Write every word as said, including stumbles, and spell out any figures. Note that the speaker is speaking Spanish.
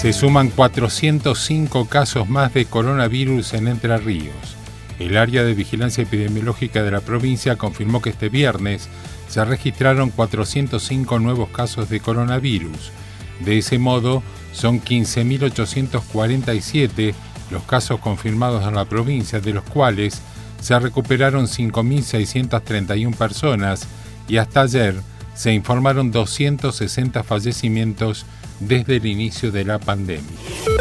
Se suman cuatrocientos cinco casos más de coronavirus en Entre Ríos. El área de vigilancia epidemiológica de la provincia confirmó que este viernes se registraron cuatrocientos cinco nuevos casos de coronavirus. De ese modo, son quince mil ochocientos cuarenta y siete los casos confirmados en la provincia, de los cuales se recuperaron cinco mil seiscientas treinta y una personas y hasta ayer se informaron doscientos sesenta fallecimientos desde el inicio de la pandemia.